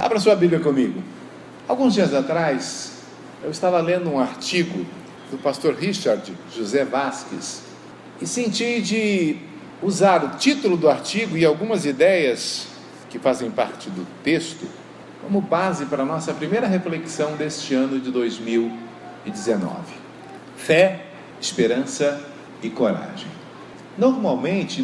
Abra sua Bíblia comigo. Alguns dias atrás, eu estava lendo um artigo do pastor Richard José Vasques e senti de usar o título do artigo e algumas ideias que fazem parte do texto como base para a nossa primeira reflexão deste ano de 2019. Fé, esperança e coragem. Normalmente,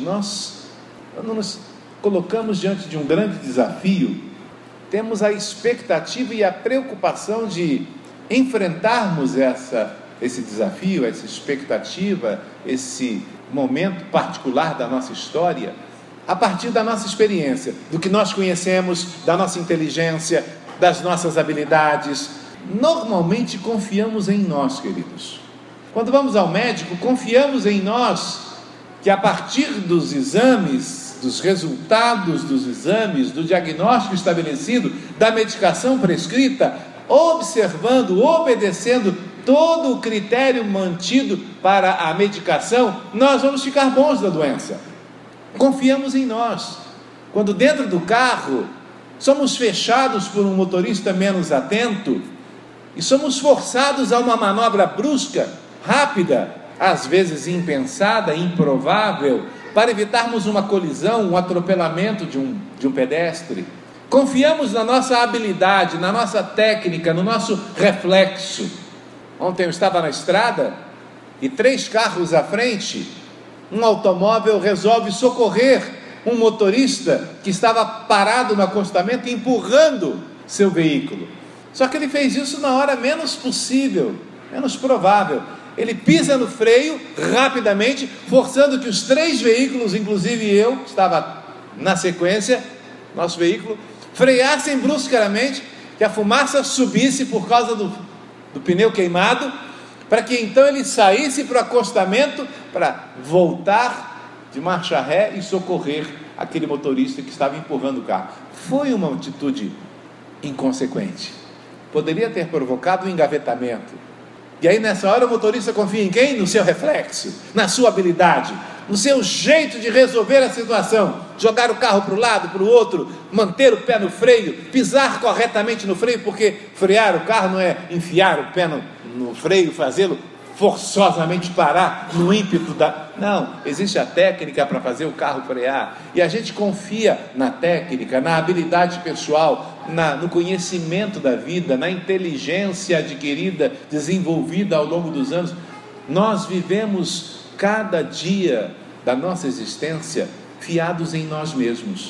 quando nos colocamos diante de um grande desafio, temos a expectativa e a preocupação de enfrentarmos esse desafio, essa expectativa, esse momento particular da nossa história, a partir da nossa experiência, do que nós conhecemos, da nossa inteligência, das nossas habilidades. Normalmente confiamos em nós, queridos. Quando vamos ao médico, confiamos em nós, que a partir dos exames, dos resultados dos exames, do diagnóstico estabelecido, da medicação prescrita, observando, obedecendo todo o critério mantido para a medicação, nós vamos ficar bons da doença. Confiamos em nós. Quando dentro do carro somos fechados por um motorista menos atento e somos forçados a uma manobra brusca, rápida, às vezes impensada, improvável, para evitarmos uma colisão, um atropelamento de um pedestre. Confiamos na nossa habilidade, na nossa técnica, no nosso reflexo. Ontem eu estava na estrada e 3 carros à frente, um automóvel resolve socorrer um motorista que estava parado no acostamento, empurrando seu veículo. Só que ele fez isso na hora menos possível, menos provável. Ele pisa no freio rapidamente, forçando que os 3 veículos, inclusive eu, que estava na sequência, nosso veículo, freassem bruscamente, que a fumaça subisse por causa do pneu queimado, para que então ele saísse para o acostamento, para voltar de marcha ré e socorrer aquele motorista que estava empurrando o carro. Foi uma atitude inconsequente. Poderia ter provocado um engavetamento. E aí nessa hora o motorista confia em quem? No seu reflexo, na sua habilidade, no seu jeito de resolver a situação, jogar o carro para um lado, para o outro, manter o pé no freio, pisar corretamente no freio, porque frear o carro não é enfiar o pé no freio, fazê-lo forçosamente parar no ímpeto Não, existe a técnica para fazer o carro frear, e a gente confia na técnica, na habilidade pessoal, no conhecimento da vida, na inteligência adquirida, desenvolvida ao longo dos anos. Nós vivemos cada dia da nossa existência fiados em nós mesmos.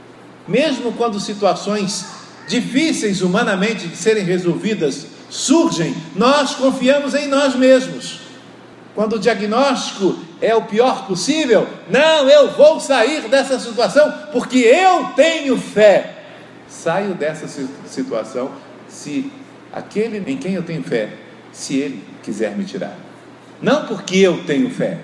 Mesmo quando situações difíceis humanamente de serem resolvidas surgem, nós confiamos em nós mesmos. Quando o diagnóstico é o pior possível, não, eu vou sair dessa situação porque eu tenho fé. Saio dessa situação se aquele em quem eu tenho fé, se ele quiser me tirar. Não porque eu tenho fé.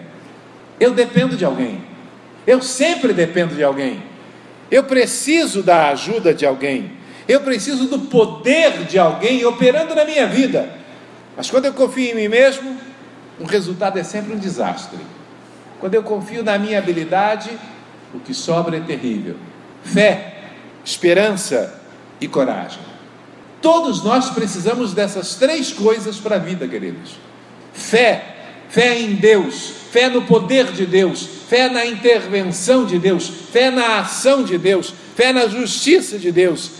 Eu dependo de alguém. Eu sempre dependo de alguém. Eu preciso da ajuda de alguém. Eu preciso do poder de alguém operando na minha vida. Mas quando eu confio em mim mesmo, o resultado é sempre um desastre. Quando eu confio na minha habilidade, o que sobra é terrível. Fé, esperança e coragem. Todos nós precisamos dessas 3 coisas para a vida, queridos. Fé em Deus, fé no poder de Deus, fé na intervenção de Deus, fé na ação de Deus, fé na justiça de Deus.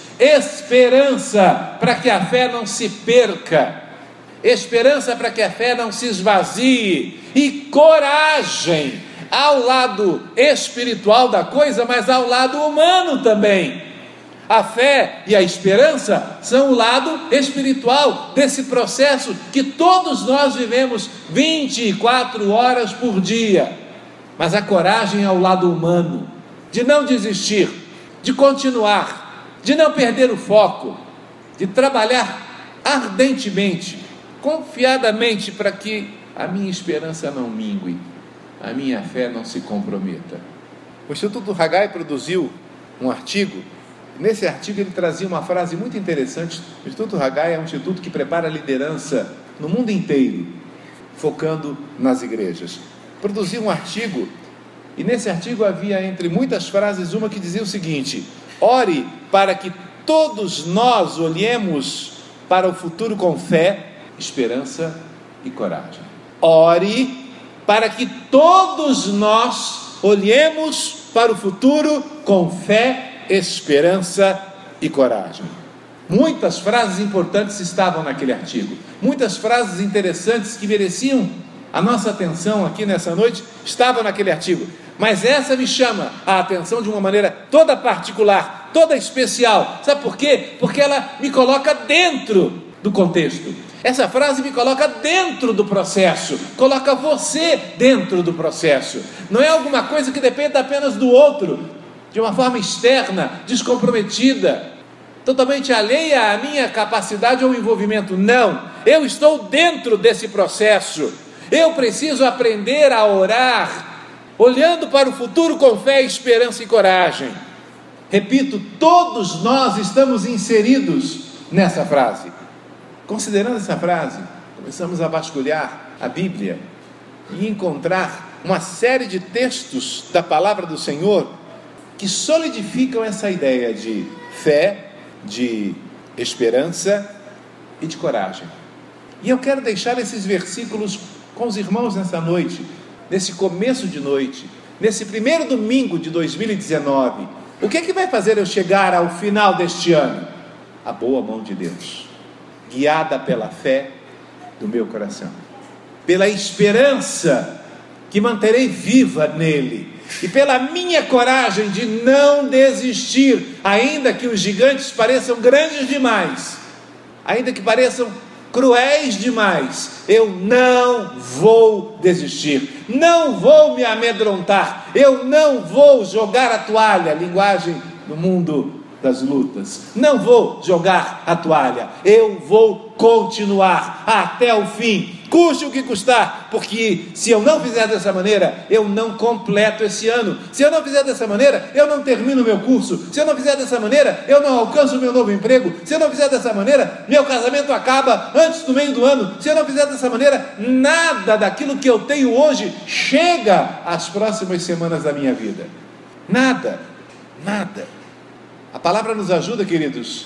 Esperança para que a fé não se perca, esperança para que a fé não se esvazie, e coragem ao lado espiritual da coisa, mas ao lado humano também. A fé e a esperança são o lado espiritual desse processo que todos nós vivemos 24 horas por dia. Mas a coragem é o lado humano, de não desistir, de continuar, de não perder o foco, de trabalhar ardentemente, confiadamente, para que a minha esperança não mingue, a minha fé não se comprometa. O Instituto Haggai produziu um artigo. Nesse artigo ele trazia uma frase muito interessante. O Instituto Haggai é um instituto que prepara a liderança no mundo inteiro, focando nas igrejas. Produziu um artigo, e nesse artigo havia, entre muitas frases, uma que dizia o seguinte: ore para que todos nós olhemos para o futuro com fé, esperança e coragem. Ore para que todos nós olhemos para o futuro com fé, esperança e coragem. Muitas frases importantes estavam naquele artigo, muitas frases interessantes que mereciam a nossa atenção aqui nessa noite estavam naquele artigo, mas essa me chama a atenção de uma maneira toda particular, toda especial. Sabe por quê? Porque ela me coloca dentro do contexto. Essa frase me coloca dentro do processo, coloca você dentro do processo. Não é alguma coisa que dependa apenas do outro, de uma forma externa, descomprometida, totalmente alheia à minha capacidade ou envolvimento. Não, eu estou dentro desse processo. Eu preciso aprender a orar, olhando para o futuro com fé, esperança e coragem. Repito, todos nós estamos inseridos nessa frase. Considerando essa frase, começamos a vasculhar a Bíblia e encontrar uma série de textos da palavra do Senhor que solidificam essa ideia de fé, de esperança e de coragem. E eu quero deixar esses versículos com os irmãos nessa noite, nesse começo de noite, nesse primeiro domingo de 2019. O que é que vai fazer eu chegar ao final deste ano? A boa mão de Deus, guiada pela fé do meu coração, pela esperança que manterei viva nele, e pela minha coragem de não desistir, ainda que os gigantes pareçam grandes demais, ainda que pareçam cruéis demais, eu não vou desistir, não vou me amedrontar, eu não vou jogar a toalha, linguagem do mundo das lutas, não vou jogar a toalha, eu vou continuar até o fim, custe o que custar, porque se eu não fizer dessa maneira, eu não completo esse ano. Se eu não fizer dessa maneira, eu não termino o meu curso. Se eu não fizer dessa maneira, eu não alcanço o meu novo emprego. Se eu não fizer dessa maneira, meu casamento acaba antes do meio do ano. Se eu não fizer dessa maneira, nada daquilo que eu tenho hoje chega às próximas semanas da minha vida. Nada, nada. A palavra nos ajuda, queridos,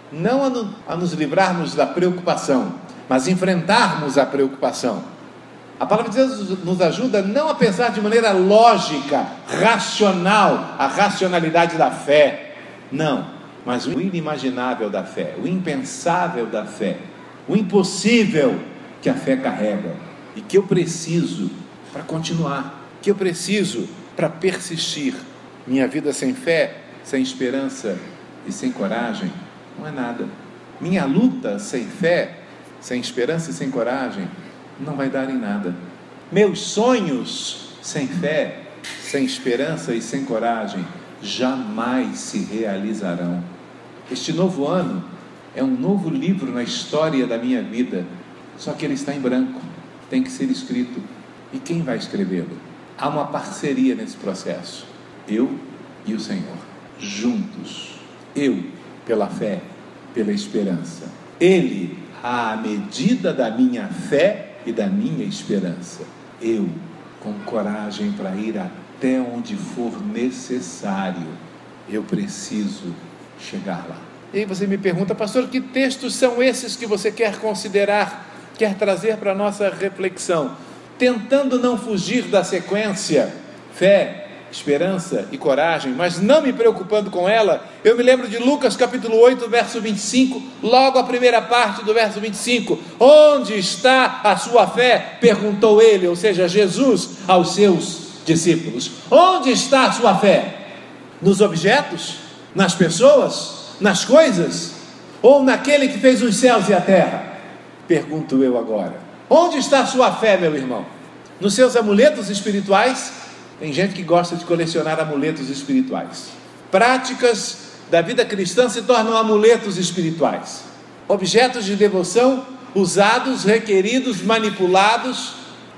não a nos livrarmos da preocupação, mas enfrentarmos a preocupação. A palavra de Deus nos ajuda não a pensar de maneira lógica, racional, a racionalidade da fé, não, mas o inimaginável da fé, o impensável da fé, o impossível que a fé carrega e que eu preciso para continuar, que eu preciso para persistir. Minha vida sem fé, sem esperança e sem coragem não é nada. Minha luta sem fé, sem esperança e sem coragem não vai dar em nada. Meus sonhos sem fé, sem esperança e sem coragem jamais se realizarão. Este novo ano é um novo livro na história da minha vida, só que ele está em branco, tem que ser escrito. E quem vai escrevê-lo? Há uma parceria nesse processo, eu e o Senhor, juntos. Eu pela fé, pela esperança, Ele à medida da minha fé e da minha esperança, eu com coragem para ir até onde for necessário. Eu preciso chegar lá. E aí você me pergunta: pastor, que textos são esses que você quer considerar, quer trazer para a nossa reflexão? Tentando não fugir da sequência, fé, esperança e coragem, mas não me preocupando com ela, eu me lembro de Lucas capítulo 8, verso 25, logo a primeira parte do verso 25, onde está a sua fé? Perguntou ele, ou seja, Jesus aos seus discípulos, onde está a sua fé? Nos objetos? Nas pessoas? Nas coisas? Ou naquele que fez os céus e a terra? Pergunto eu agora, onde está a sua fé, meu irmão? Nos seus amuletos espirituais? Tem gente que gosta de colecionar amuletos espirituais. Práticas da vida cristã se tornam amuletos espirituais. Objetos de devoção usados, requeridos, manipulados,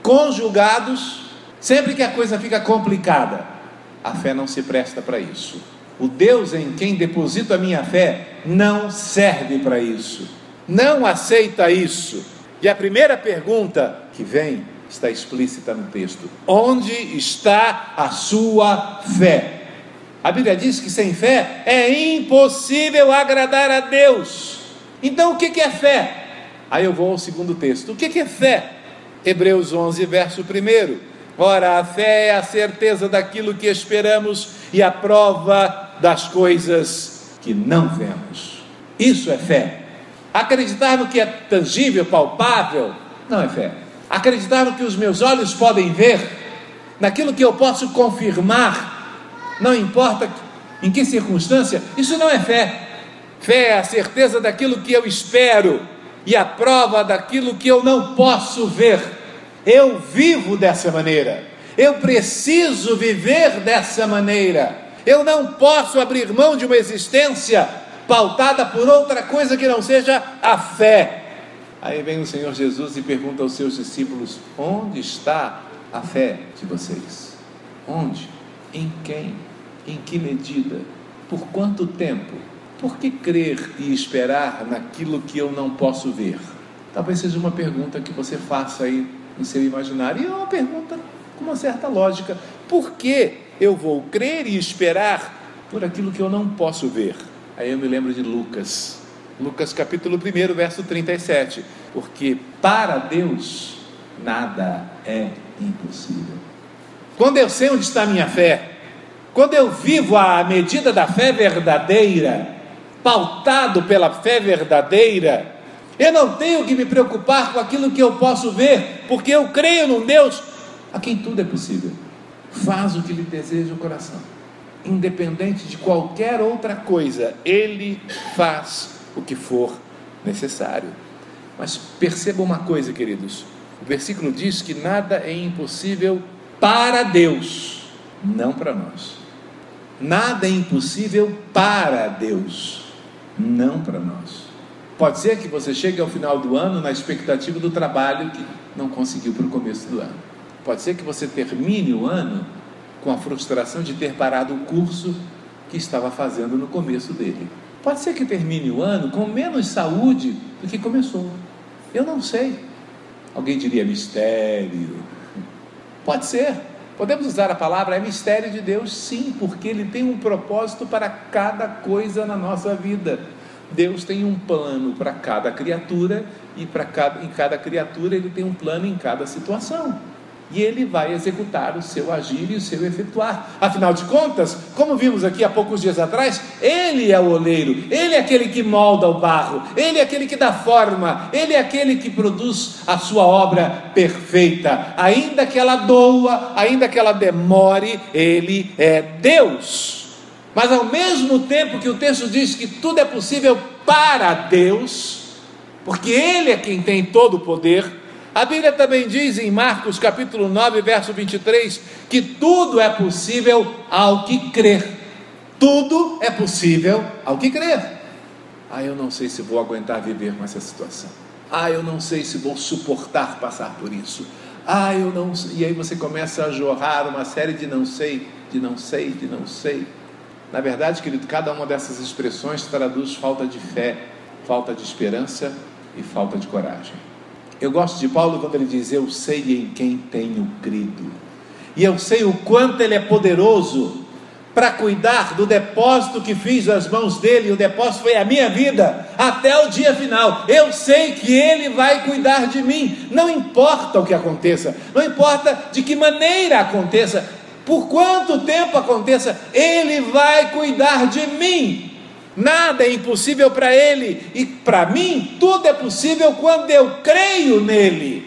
conjugados, sempre que a coisa fica complicada. A fé não se presta para isso. O Deus em quem deposito a minha fé não serve para isso. Não aceita isso. E a primeira pergunta que vem está explícita no texto: onde está a sua fé? A Bíblia diz que sem fé é impossível agradar a Deus. Então o que é fé? Aí eu vou ao segundo texto. O que é fé? Hebreus 11, verso 1. Ora, a fé é a certeza daquilo que esperamos e a prova das coisas que não vemos. Isso é fé. Acreditar no que é tangível, palpável, não é fé. Acreditar no que os meus olhos podem ver, naquilo que eu posso confirmar, não importa em que circunstância, isso não é fé. Fé é a certeza daquilo que eu espero e a prova daquilo que eu não posso ver. Eu vivo dessa maneira, eu preciso viver dessa maneira. Eu não posso abrir mão de uma existência pautada por outra coisa que não seja a fé. Aí vem o Senhor Jesus e pergunta aos seus discípulos: onde está a fé de vocês? Onde? Em quem? Em que medida? Por quanto tempo? Por que crer e esperar naquilo que eu não posso ver? Talvez seja uma pergunta que você faça aí em seu imaginário, e é uma pergunta com uma certa lógica. Por que eu vou crer e esperar por aquilo que eu não posso ver? Aí eu me lembro de Lucas capítulo 1, verso 37. Porque para Deus nada é impossível. Quando eu sei onde está a minha fé, quando eu vivo à medida da fé verdadeira, pautado pela fé verdadeira, eu não tenho que me preocupar com aquilo que eu posso ver, porque eu creio num Deus a quem tudo é possível. Faz o que lhe deseja o coração, independente de qualquer outra coisa, Ele faz o que for necessário. Mas perceba uma coisa, queridos, o versículo diz que nada é impossível para Deus, não para nós. Nada é impossível para Deus, não para nós. Pode ser que você chegue ao final do ano na expectativa do trabalho que não conseguiu para o começo do ano. Pode ser que você termine o ano com a frustração de ter parado o curso que estava fazendo no começo dele. Pode ser que termine o ano com menos saúde do que começou. Eu não sei. Alguém diria mistério. Pode ser. Podemos usar a palavra, é mistério de Deus, sim, porque Ele tem um propósito para cada coisa na nossa vida. Deus tem um plano para cada criatura, e em cada criatura Ele tem um plano em cada situação. E Ele vai executar o seu agir e o seu efetuar. Afinal de contas, como vimos aqui há poucos dias atrás, Ele é o oleiro, Ele é aquele que molda o barro, Ele é aquele que dá forma, Ele é aquele que produz a sua obra perfeita. Ainda que ela doa, ainda que ela demore, Ele é Deus. Mas ao mesmo tempo que o texto diz que tudo é possível para Deus, porque Ele é quem tem todo o poder, a Bíblia também diz em Marcos capítulo 9, verso 23, que tudo é possível ao que crer. Tudo é possível ao que crer. Eu não sei se vou aguentar viver com essa situação. Eu não sei se vou suportar passar por isso. Eu não sei. E aí você começa a jorrar uma série de não sei, de não sei, de não sei. Na verdade, querido, cada uma dessas expressões traduz falta de fé, falta de esperança e falta de coragem. Eu gosto de Paulo quando ele diz: eu sei em quem tenho crido, e eu sei o quanto Ele é poderoso para cuidar do depósito que fiz nas mãos dele. O depósito foi a minha vida até o dia final. Eu sei que Ele vai cuidar de mim, não importa o que aconteça, não importa de que maneira aconteça, por quanto tempo aconteça, Ele vai cuidar de mim. Nada é impossível para Ele, e para mim tudo é possível quando eu creio nele.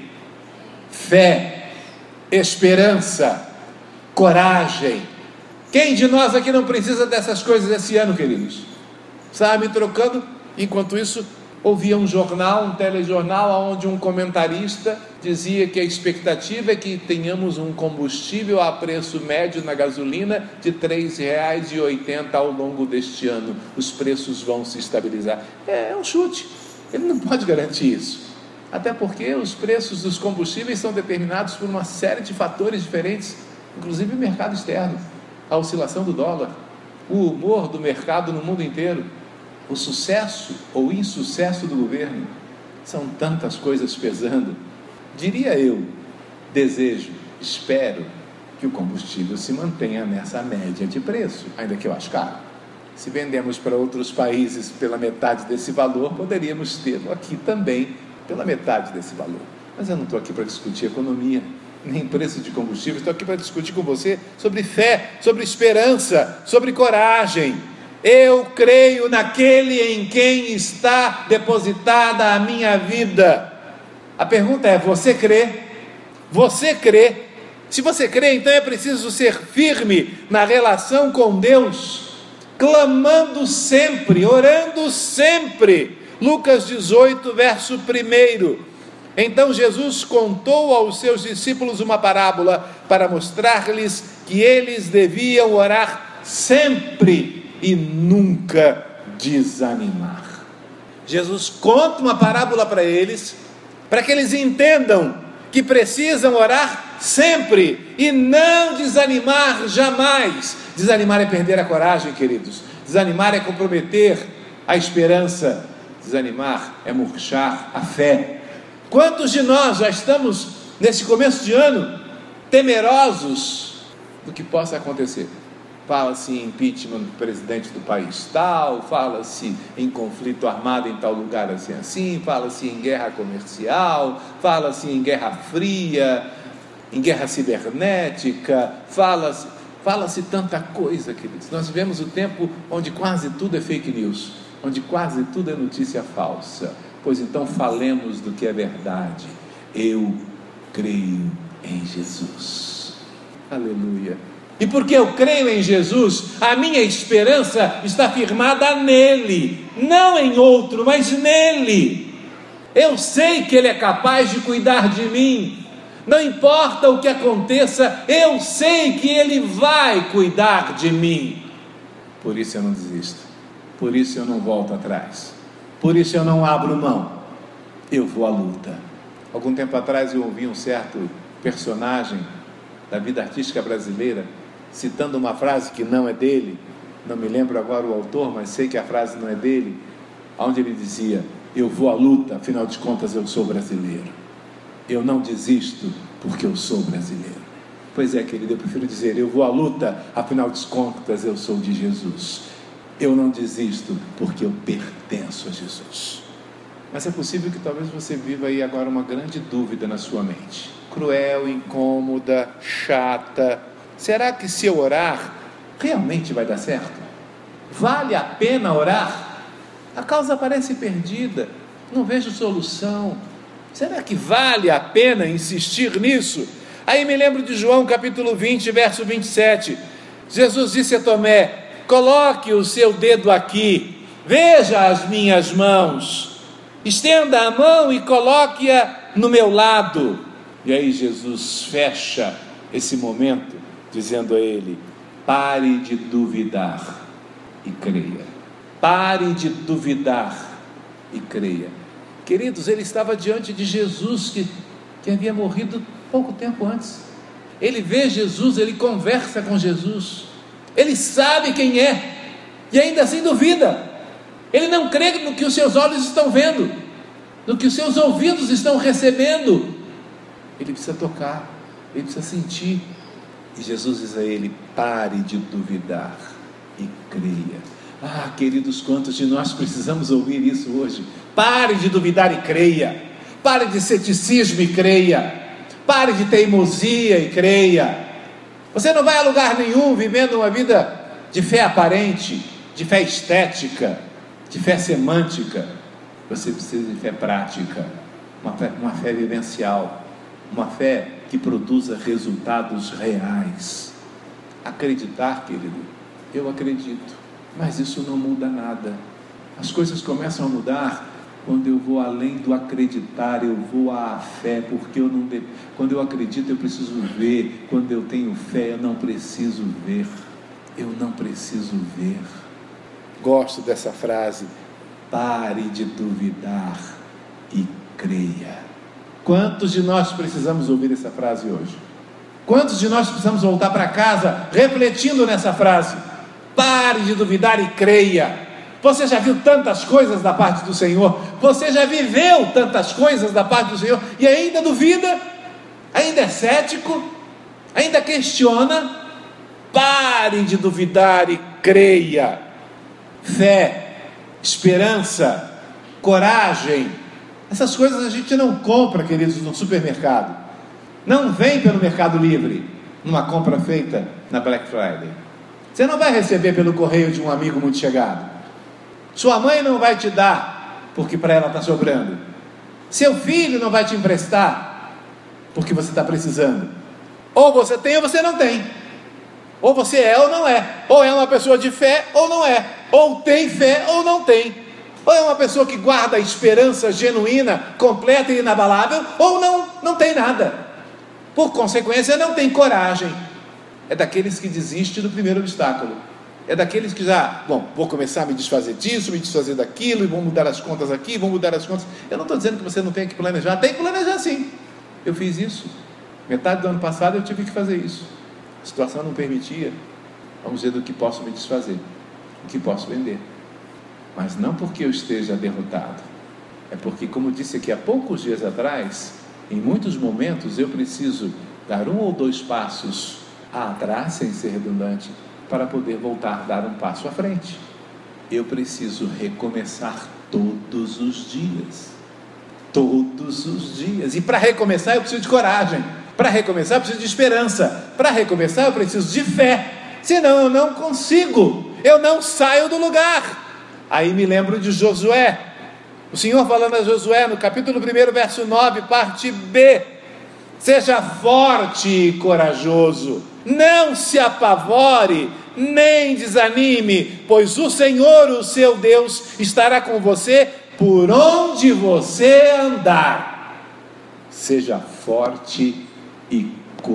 Fé, esperança, coragem. Quem de nós aqui não precisa dessas coisas esse ano, queridos? Sabe, trocando, enquanto isso, ouvia um jornal, um telejornal, onde um comentarista dizia que a expectativa é que tenhamos um combustível a preço médio na gasolina de R$ 3,80 ao longo deste ano. Os preços vão se estabilizar. É um chute, ele não pode garantir isso. Até porque os preços dos combustíveis são determinados por uma série de fatores diferentes, inclusive o mercado externo, a oscilação do dólar, o humor do mercado no mundo inteiro, o sucesso ou insucesso do governo. São tantas coisas pesando. Diria eu, desejo, espero que o combustível se mantenha nessa média de preço, ainda que eu acho caro. Se vendemos para outros países pela metade desse valor, poderíamos tê-lo aqui também pela metade desse valor. Mas eu não estou aqui para discutir economia, nem preço de combustível. Estou aqui para discutir com você sobre fé, sobre esperança, sobre coragem. Eu creio naquele em quem está depositada a minha vida. A pergunta é: você crê? Você crê? Se você crê, então é preciso ser firme na relação com Deus, clamando sempre, orando sempre. Lucas 18, verso 1. Então Jesus contou aos seus discípulos uma parábola para mostrar-lhes que eles deviam orar sempre e nunca desanimar. Jesus conta uma parábola para eles, para que eles entendam que precisam orar sempre e não desanimar jamais. Desanimar é perder a coragem, queridos. Desanimar é comprometer a esperança. Desanimar é murchar a fé. Quantos de nós já estamos, nesse começo de ano, temerosos do que possa acontecer? Fala-se em impeachment do presidente do país tal, fala-se em conflito armado em tal lugar assim, fala-se em guerra comercial, fala-se em guerra fria, em guerra cibernética, fala-se tanta coisa, queridos. Nós vivemos o tempo onde quase tudo é fake news, onde quase tudo é notícia falsa. Pois então falemos do que é verdade. Eu creio em Jesus. Aleluia. E porque eu creio em Jesus, a minha esperança está firmada nele, não em outro, mas nele. Eu sei que ele é capaz de cuidar de mim. Não importa o que aconteça, eu sei que ele vai cuidar de mim. Por isso eu não desisto. Por isso eu não volto atrás. Por isso eu não abro mão. Eu vou à luta. Algum tempo atrás eu ouvi um certo personagem da vida artística brasileira citando uma frase que não é dele, não me lembro agora o autor, mas sei que a frase não é dele, onde ele dizia: eu vou à luta, afinal de contas eu sou brasileiro. Eu não desisto porque eu sou brasileiro. Pois é, querido, eu prefiro dizer: eu vou à luta, afinal de contas eu sou de Jesus. Eu não desisto porque eu pertenço a Jesus. Mas é possível que talvez você viva aí agora uma grande dúvida na sua mente, cruel, incômoda, chata. Será que se eu orar, realmente vai dar certo? Vale a pena orar? A causa parece perdida, não vejo solução. Será que vale a pena insistir nisso? Aí me lembro de João capítulo 20, verso 27. Jesus disse a Tomé: coloque o seu dedo aqui, veja as minhas mãos, estenda a mão e coloque-a no meu lado. E aí Jesus fecha esse momento dizendo a ele: pare de duvidar e creia. Pare de duvidar e creia. Queridos, ele estava diante de Jesus que havia morrido pouco tempo antes. Ele vê Jesus, ele conversa com Jesus, ele sabe quem é, e ainda assim duvida. Ele não crê no que os seus olhos estão vendo, no que os seus ouvidos estão recebendo. Ele precisa tocar, ele precisa sentir. E Jesus diz a ele: pare de duvidar e creia. Ah, queridos, quantos de nós precisamos ouvir isso hoje? Pare de duvidar e creia. Pare de ceticismo e creia. Pare de teimosia e creia. Você não vai a lugar nenhum vivendo uma vida de fé aparente, de fé estética, de fé semântica. Você precisa de fé prática, uma fé vivencial, uma fé que produza resultados reais. Acreditar, querido, eu acredito, mas isso não muda nada. As coisas começam a mudar quando eu vou além do acreditar, eu vou à fé, porque quando eu acredito eu preciso ver, quando eu tenho fé eu não preciso ver. Eu não preciso ver. Gosto dessa frase: pare de duvidar e creia. Quantos de nós precisamos ouvir essa frase hoje? Quantos de nós precisamos voltar para casa refletindo nessa frase? Pare de duvidar e creia. Você já viu tantas coisas da parte do Senhor, você já viveu tantas coisas da parte do Senhor, e ainda duvida, ainda é cético, ainda questiona, pare de duvidar e creia. Fé, esperança, coragem, essas coisas a gente não compra, queridos, no supermercado. Não vem pelo Mercado Livre, numa compra feita na Black Friday. Você não vai receber pelo correio de um amigo muito chegado. Sua mãe não vai te dar, porque para ela está sobrando. Seu filho não vai te emprestar, porque você está precisando. Ou você tem ou você não tem. Ou você é ou não é. Ou é uma pessoa de fé ou não é. Ou tem fé ou não tem. Ou é uma pessoa que guarda a esperança genuína, completa e inabalável, ou não tem nada. Por consequência, não tem coragem. É daqueles que desistem do primeiro obstáculo. É daqueles que já, vou começar a me desfazer disso, me desfazer daquilo, e vou mudar as contas aqui, vou mudar as contas. Eu não estou dizendo que você não tem que planejar. Tem que planejar sim. Eu fiz isso. Metade do ano passado eu tive que fazer isso. A situação não permitia. Vamos ver do que posso me desfazer, o que posso vender. Mas não porque eu esteja derrotado. É porque, como disse aqui há poucos dias atrás, em muitos momentos eu preciso dar 1 ou 2 passos atrás, sem ser redundante, para poder voltar a dar um passo à frente. Eu preciso recomeçar todos os dias. Todos os dias. E para recomeçar eu preciso de coragem. Para recomeçar eu preciso de esperança. Para recomeçar eu preciso de fé. Senão eu não consigo. Eu não saio do lugar. Aí me lembro de Josué. O Senhor falando a Josué no capítulo 1, verso 9, parte B: seja forte e corajoso, não se apavore, nem desanime, pois o Senhor, o seu Deus, estará com você por onde você andar. Seja forte e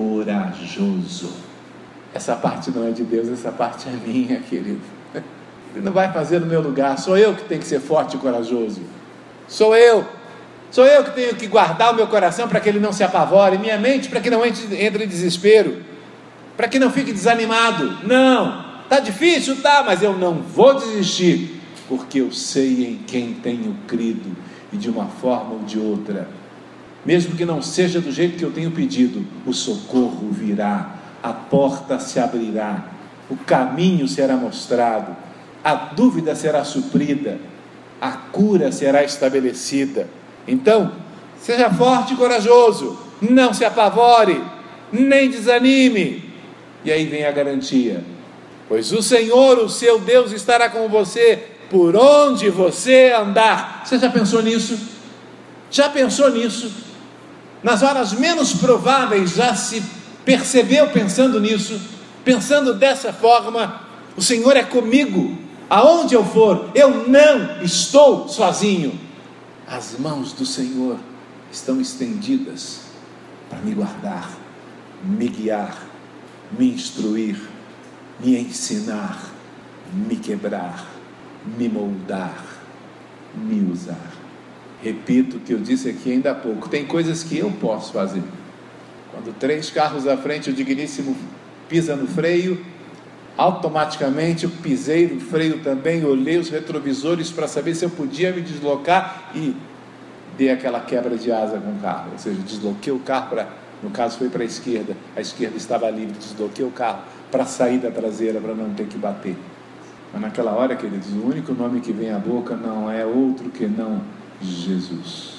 corajoso. Essa parte não é de Deus, essa parte é minha, querido. Ele não vai fazer no meu lugar. Sou eu que tenho que ser forte e corajoso. Sou eu que tenho que guardar o meu coração para que ele não se apavore, minha mente para que não entre em desespero, para que não fique desanimado. Não, está difícil, tá, mas eu não vou desistir, porque eu sei em quem tenho crido, e de uma forma ou de outra, mesmo que não seja do jeito que eu tenho pedido, o socorro virá, a porta se abrirá, o caminho será mostrado, a dúvida será suprida, a cura será estabelecida. Então, seja forte e corajoso, não se apavore, nem desanime. E aí vem a garantia: pois o Senhor, o seu Deus, estará com você por onde você andar. Você já pensou nisso? Já pensou nisso? Nas horas menos prováveis, já se percebeu pensando nisso? Pensando dessa forma: o Senhor é comigo, aonde eu for, eu não estou sozinho. As mãos do Senhor estão estendidas para me guardar, me guiar, me instruir, me ensinar, me quebrar, me moldar, me usar. Repito o que eu disse aqui ainda há pouco: tem coisas que eu posso fazer. Quando 3 carros à frente, o digníssimo pisa no freio, automaticamente eu pisei no freio também, olhei os retrovisores para saber se eu podia me deslocar e dei aquela quebra de asa com o carro, ou seja, desloquei o carro no caso foi para a esquerda estava livre, desloquei o carro para a saída traseira, para não ter que bater. Mas naquela hora, queridos, o único nome que vem à boca não é outro que não Jesus.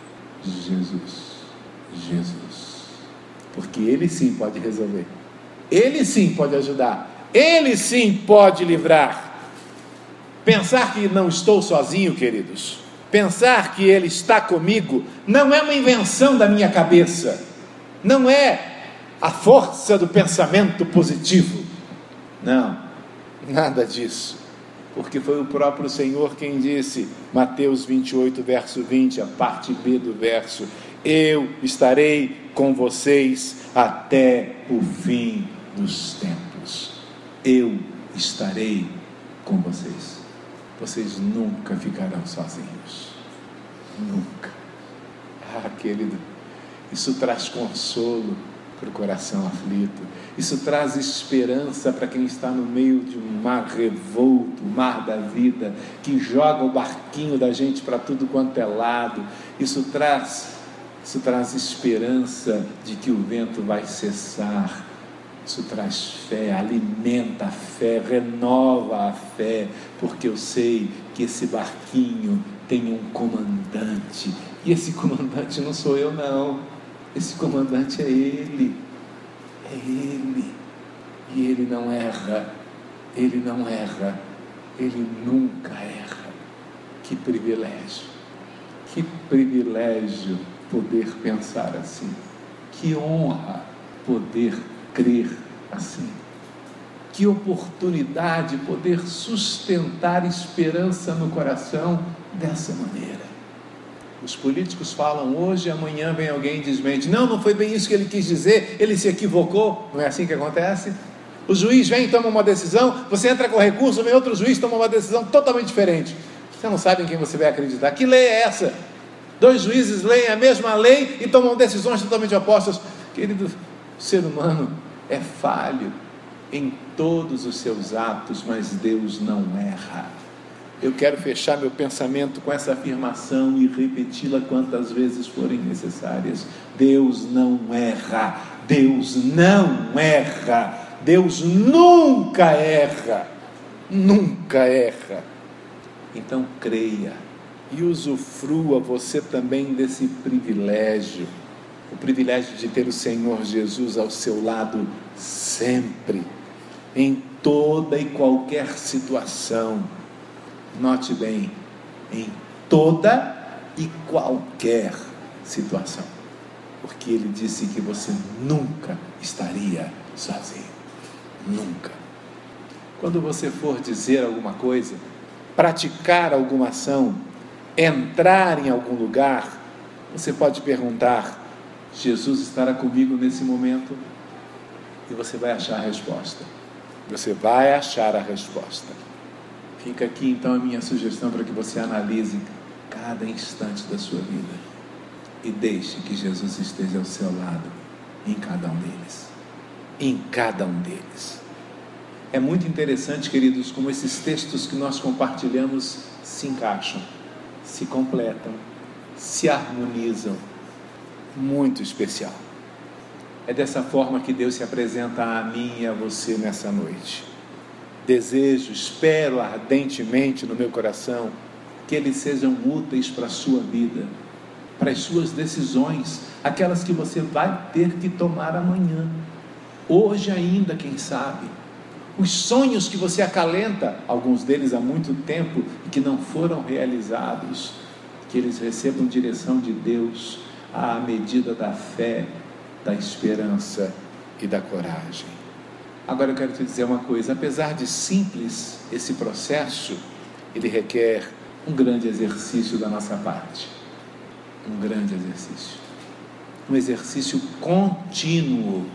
Jesus, Jesus, porque Ele sim pode resolver, Ele sim pode ajudar, Ele sim pode livrar. Pensar que não estou sozinho, queridos, pensar que Ele está comigo, não é uma invenção da minha cabeça, não é a força do pensamento positivo, não, nada disso, porque foi o próprio Senhor quem disse, Mateus 28, verso 20, a parte B do verso: eu estarei com vocês até o fim dos tempos. Eu estarei com vocês. Vocês nunca ficarão sozinhos. Nunca. Ah, querido, isso traz consolo para o coração aflito. Isso traz esperança para quem está no meio de um mar revolto, o mar da vida, que joga o barquinho da gente para tudo quanto é lado. Isso traz esperança de que o vento vai cessar, Isso traz fé, alimenta a fé, renova a fé, porque eu sei que esse barquinho tem um comandante, e esse comandante não sou eu não, esse comandante é Ele, e Ele não erra, Ele nunca erra. Que privilégio poder pensar assim, que honra poder crer assim, que oportunidade poder sustentar esperança no coração dessa maneira. Os políticos falam hoje, amanhã vem alguém e desmente, não foi bem isso que ele quis dizer, ele se equivocou. Não é assim que acontece? O juiz vem e toma uma decisão, você entra com recurso, vem outro juiz e toma uma decisão totalmente diferente. Você não sabe em quem você vai acreditar. Que lei é essa? 2 juízes leem a mesma lei e tomam decisões totalmente opostas. Querido, o ser humano é falho em todos os seus atos, mas Deus não erra. Eu quero fechar meu pensamento com essa afirmação e repeti-la quantas vezes forem necessárias. Deus não erra, Deus não erra, Deus nunca erra, nunca erra. Então creia e usufrua você também desse privilégio, o privilégio de ter o Senhor Jesus ao seu lado sempre, em toda e qualquer situação. Note bem, em toda e qualquer situação, porque Ele disse que você nunca estaria sozinho, nunca. Quando você for dizer alguma coisa, praticar alguma ação, entrar em algum lugar, você pode perguntar: Jesus estará comigo nesse momento? E você vai achar a resposta. Você vai achar a resposta. Fica aqui então a minha sugestão para que você analise cada instante da sua vida e deixe que Jesus esteja ao seu lado em cada um deles. Em cada um deles. É muito interessante, queridos, como esses textos que nós compartilhamos se encaixam, se completam, se harmonizam. Muito especial. É dessa forma que Deus se apresenta a mim e a você nessa noite. Desejo, espero ardentemente no meu coração que eles sejam úteis para a sua vida, para as suas decisões, aquelas que você vai ter que tomar amanhã, hoje ainda, quem sabe. Os sonhos que você acalenta, alguns deles há muito tempo e que não foram realizados, que eles recebam direção de Deus à medida da fé, da esperança e da coragem. Agora eu quero te dizer uma coisa: apesar de simples esse processo, ele requer um grande exercício da nossa parte, um grande exercício, um exercício contínuo,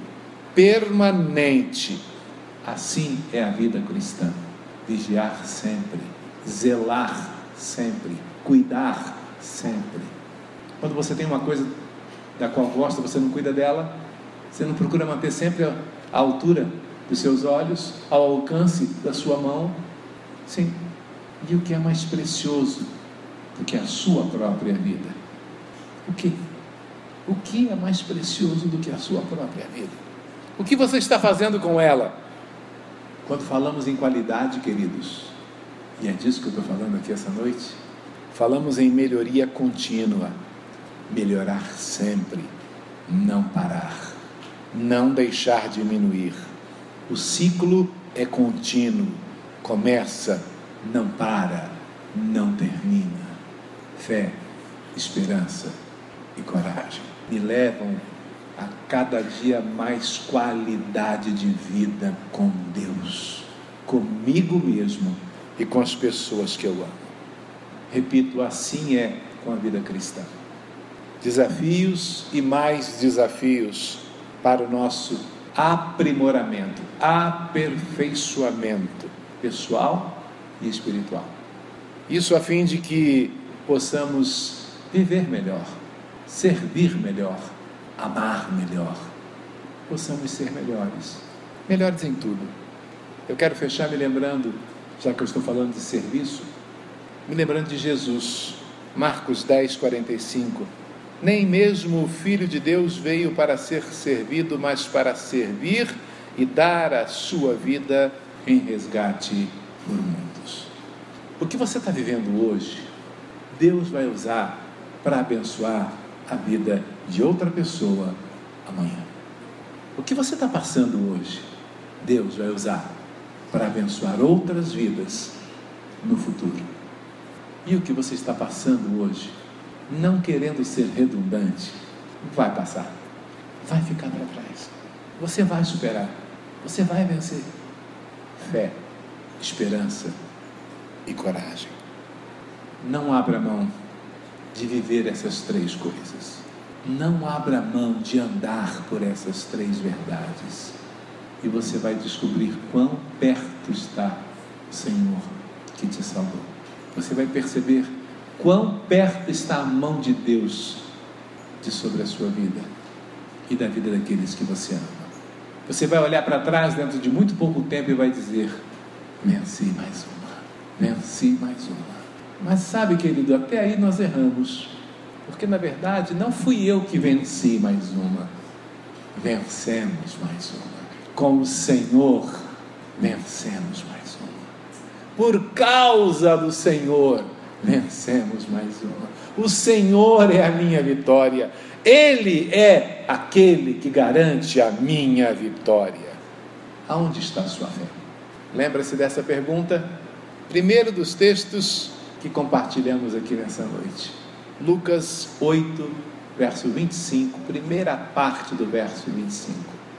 permanente. Assim é a vida cristã: vigiar sempre, zelar sempre, cuidar sempre. Quando você tem uma coisa da qual gosta, você não cuida dela, você não procura manter sempre à altura dos seus olhos, ao alcance da sua mão. Sim. E o que é mais precioso do que a sua própria vida? O que? O que é mais precioso do que a sua própria vida? O que você está fazendo com ela? Quando falamos em qualidade, queridos, e é disso que eu estou falando aqui essa noite, falamos em melhoria contínua, melhorar sempre, não parar, não deixar diminuir. O ciclo é contínuo, começa, não para, não termina. Fé, esperança e coragem me levam a cada dia mais qualidade de vida com Deus, comigo mesmo e com as pessoas que eu amo. Repito, assim é com a vida cristã. Desafios e mais desafios para o nosso aprimoramento, aperfeiçoamento pessoal e espiritual. Isso a fim de que possamos viver melhor, servir melhor, amar melhor, possamos ser melhores em tudo. Eu quero fechar me lembrando, já que eu estou falando de serviço, me lembrando de Jesus, Marcos 10:45. Nem mesmo o Filho de Deus veio para ser servido, mas para servir e dar a sua vida em resgate por muitos. O que você está vivendo hoje, Deus vai usar para abençoar a vida de outra pessoa amanhã. O que você está passando hoje, Deus vai usar para abençoar outras vidas no futuro. E o que você está passando hoje, não querendo ser redundante, vai passar, vai ficar para trás. Você vai superar, você vai vencer. Fé, esperança e coragem. Não abra mão de viver essas três coisas. Não abra mão de andar por essas três verdades. E você vai descobrir quão perto está o Senhor que te salvou. Você vai perceber quão perto está a mão de Deus sobre a sua vida e da vida daqueles que você ama. Você vai olhar para trás dentro de muito pouco tempo e vai dizer: venci mais uma, venci mais uma. Mas sabe, querido, até aí nós erramos, porque na verdade não fui eu que venci mais uma, vencemos mais uma. Com o Senhor vencemos mais uma. Por causa do Senhor vencemos mais uma. O Senhor é a minha vitória. Ele é aquele que garante a minha vitória. Aonde está a sua fé? Lembra-se dessa pergunta? Primeiro dos textos que compartilhamos aqui nessa noite. Lucas 8, verso 25, primeira parte do verso 25.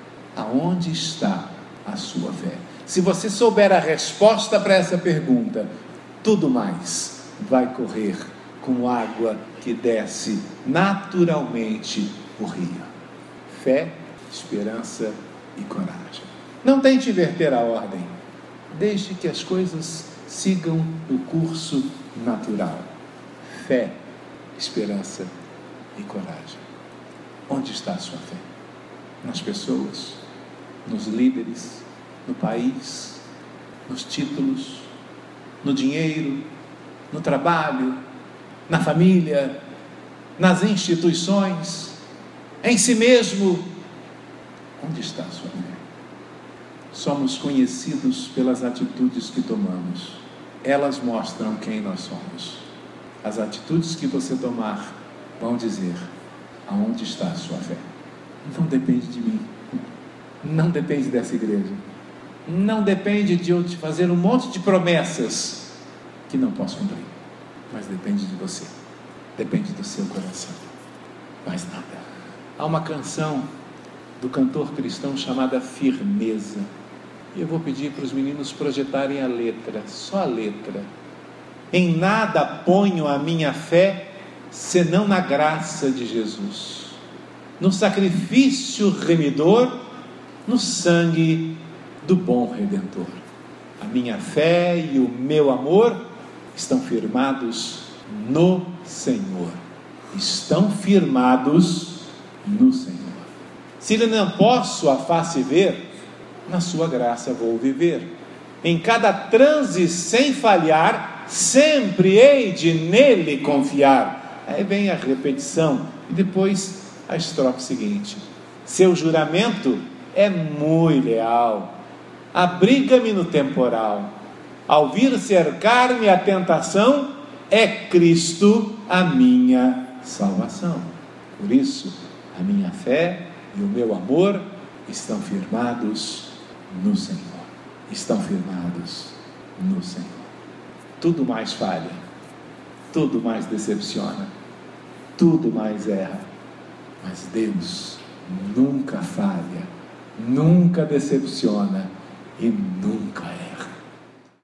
Aonde está a sua fé? Se você souber a resposta para essa pergunta, tudo mais vai correr como água que desce naturalmente o rio. Fé, esperança e coragem. Não tente inverter a ordem. Deixe que as coisas sigam o curso natural. Fé, esperança e coragem. Onde está a sua fé? Nas pessoas, nos líderes, no país, nos títulos, no dinheiro, no trabalho, na família, nas instituições, em si mesmo. Onde está a sua fé? Somos conhecidos pelas atitudes que tomamos. Elas mostram quem nós somos. As atitudes que você tomar vão dizer aonde está a sua fé. Não depende de mim, não depende dessa igreja, não depende de eu te fazer um monte de promessas que não posso cumprir, mas depende de você, depende do seu coração, mais nada. Há uma canção do cantor cristão chamada Firmeza, e eu vou pedir para os meninos projetarem a letra, só a letra. Em nada ponho a minha fé, senão na graça de Jesus, no sacrifício remidor, no sangue do bom Redentor. A minha fé e o meu amor estão firmados no Senhor. Estão firmados no Senhor. Se lhe não posso a face ver, na sua graça vou viver. Em cada transe sem falhar, sempre hei de nele confiar. Aí vem a repetição e depois a estrofe seguinte. Seu juramento é muito leal, abriga-me no temporal. Ao vir cercar-me a tentação, é Cristo a minha salvação. Por isso, a minha fé e o meu amor estão firmados no Senhor. Estão firmados no Senhor. Tudo mais falha, tudo mais decepciona, tudo mais erra, mas Deus nunca falha, nunca decepciona e nunca erra.